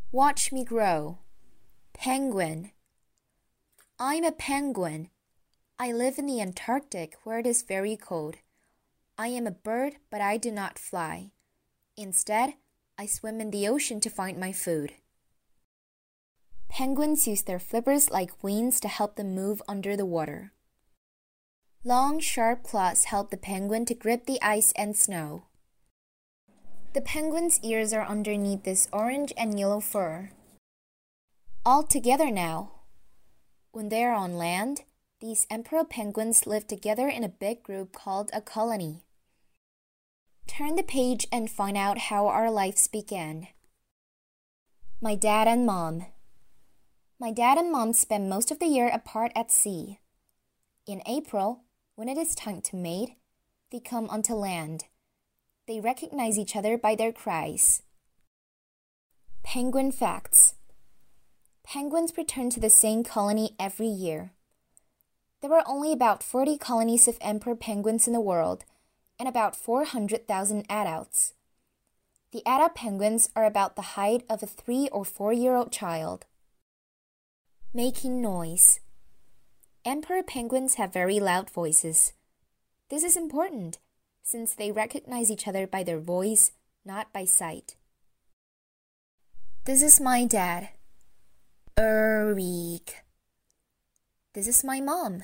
Watch me grow. Penguin. I'm a penguin. I live in the Antarctic where it is very cold. I am a bird, but I do not fly. Instead, I swim in the ocean to find my food. Penguins use their flippers like wings to help them move under the water. Long, sharp claws help the penguin to grip the ice and snow. The penguin's ears are underneath this orange and yellow fur. All together now. When they are on land, these emperor penguins live together in a big group called a colony. Turn the page and find out how our lives began. My dad and mom. My dad and mom spend most of the year apart at sea. In April, when it is time to mate, they come onto land. They recognize each other by their cries. Penguin facts. Penguins return to the same colony every year. There are only about 40 colonies of emperor penguins in the world, and about 400,000 adults. The adult penguins are about the height of a 3 or 4-year-old child. Making noise. Emperor penguins have very loud voices. This is important, since they recognize each other by their voice, not by sight. This is my dad. Eric. This is my mom.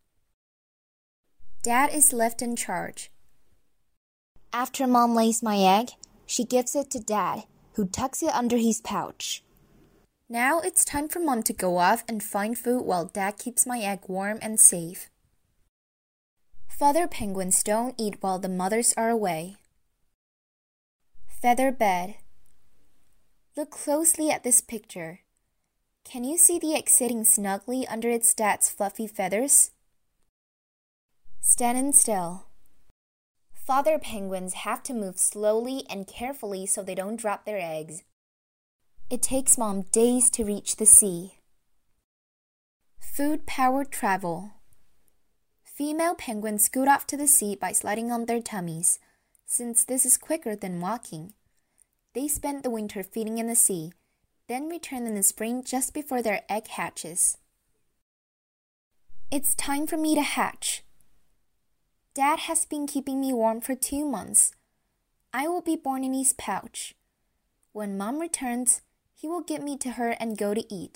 Dad is left in charge. After mom lays my egg, she gives it to dad, who tucks it under his pouch. Now it's time for mom to go off and find food while dad keeps my egg warm and safe. Father penguins don't eat while the mothers are away. Feather bed. Look closely at this picture. Can you see the egg sitting snugly under its dad's fluffy feathers? Standing still. Father penguins have to move slowly and carefully so they don't drop their eggs. It takes mom days to reach the sea. Food-powered travel. Female penguins scoot off to the sea by sliding on their tummies, since this is quicker than walking. They spend the winter feeding in the sea, then return in the spring just before their egg hatches. It's time for me to hatch. Dad has been keeping me warm for 2 months. I will be born in his pouch. When mom returns, he will get me to her and go to eat.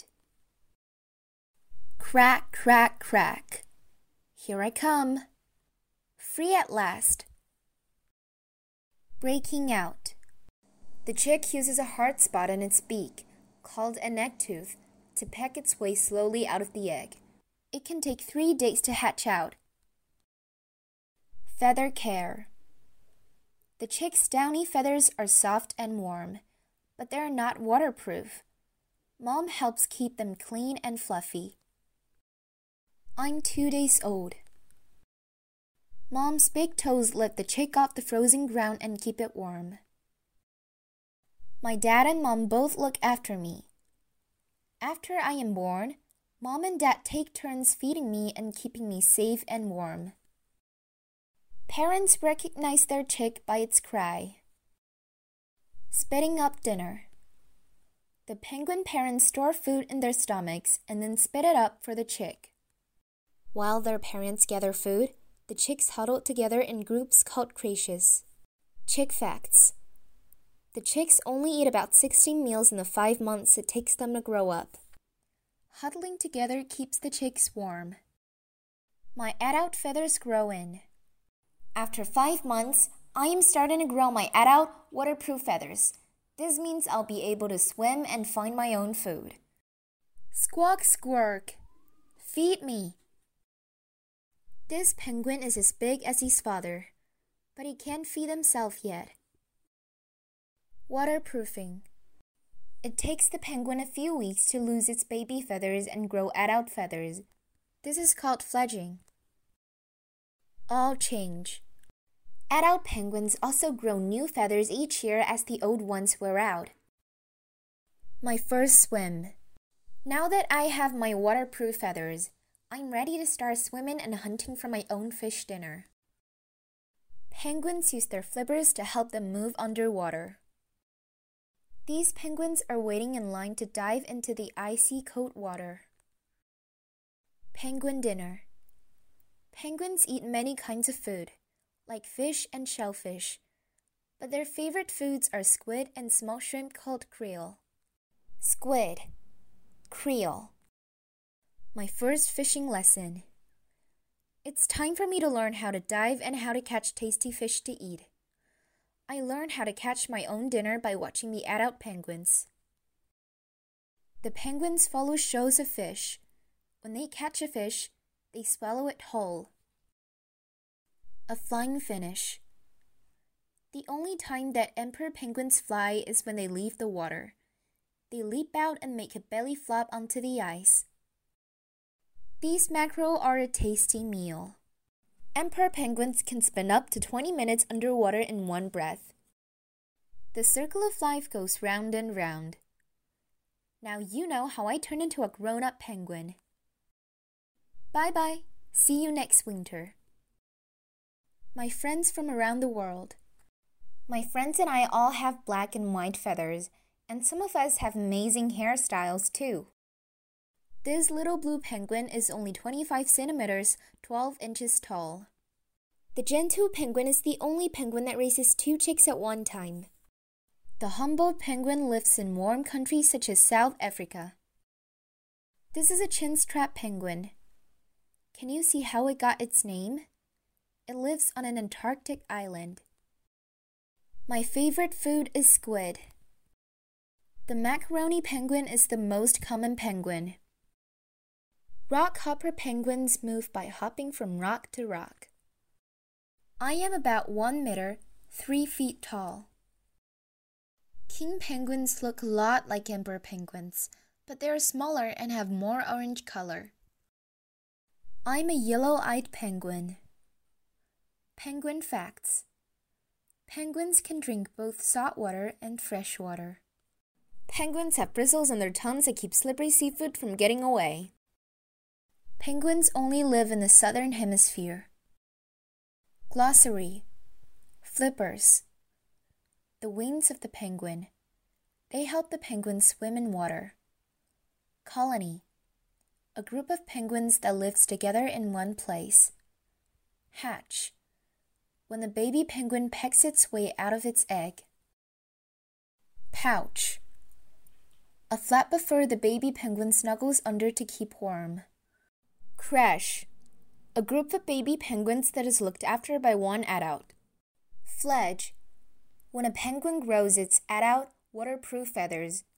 Crack, crack, crack. Here I come. Free at last. Breaking out. The chick uses a hard spot on its beak, called a neck tooth, to peck its way slowly out of the egg. It can take 3 days to hatch out. Feather care. The chick's downy feathers are soft and warm, but they are not waterproof. Mom helps keep them clean and fluffy. I'm 2 days old. Mom's big toes lift the chick off the frozen ground and keep it warm. My dad and mom both look after me. After I am born, mom and dad take turns feeding me and keeping me safe and warm. Parents recognize their chick by its cry. Spitting up dinner. The penguin parents store food in their stomachs and then spit it up for the chick. While their parents gather food, the chicks huddle together in groups called creches. Chick facts. The chicks only eat about 16 meals in the 5 months it takes them to grow up. Huddling together keeps the chicks warm. My adult feathers grow in. After 5 months, I am starting to grow my adult waterproof feathers. This means I'll be able to swim and find my own food. Squawk, squawk. Feed me. This penguin is as big as his father, but he can't feed himself yet. Waterproofing. It takes the penguin a few weeks to lose its baby feathers and grow adult feathers. This is called fledging. All change. Adult penguins also grow new feathers each year as the old ones wear out. My first swim. Now that I have my waterproof feathers, I'm ready to start swimming and hunting for my own fish dinner. Penguins use their flippers to help them move underwater. These penguins are waiting in line to dive into the icy cold water. Penguin dinner. Penguins eat many kinds of food, like fish and shellfish, but their favorite foods are squid and small shrimp called krill. Squid. Krill. My first fishing lesson. It's time for me to learn how to dive and how to catch tasty fish to eat. I learned how to catch my own dinner by watching the adult penguins. The penguins follow shows of fish. When they catch a fish, they swallow it whole. A flying finish. The only time that emperor penguins fly is when they leave the water. They leap out and make a belly flop onto the ice. These mackerel are a tasty meal. Emperor penguins can spend up to 20 minutes underwater in one breath. The circle of life goes round and round. Now you know how I turn into a grown-up penguin. Bye-bye. See you next winter. My friends from around the world. My friends and I all have black and white feathers, and some of us have amazing hairstyles too. This little blue penguin is only 25 centimeters, 12 inches tall. The gentoo penguin is the only penguin that raises 2 chicks at one time. The Humboldt penguin lives in warm countries such as South Africa. This is a chinstrap penguin. Can you see how it got its name? It lives on an Antarctic island. My favorite food is squid. The macaroni penguin is the most common penguin. Rockhopper penguins move by hopping from rock to rock. I am about 1 meter, 3 feet tall. King penguins look a lot like emperor penguins, but they are smaller and have more orange color. I'm a yellow-eyed penguin. Penguin facts. Penguins can drink both salt water and fresh water. Penguins have bristles on their tongues that keep slippery seafood from getting away. Penguins only live in the southern hemisphere. Glossary. Flippers. The wings of the penguin. They help the penguin swim in water. Colony. A group of penguins that lives together in one place. Hatch. When the baby penguin pecks its way out of its egg. Pouch. A flap before the baby penguin snuggles under to keep warm. Crash. A group of baby penguins that is looked after by one adult. Fledge. When a penguin grows its adult, waterproof feathers.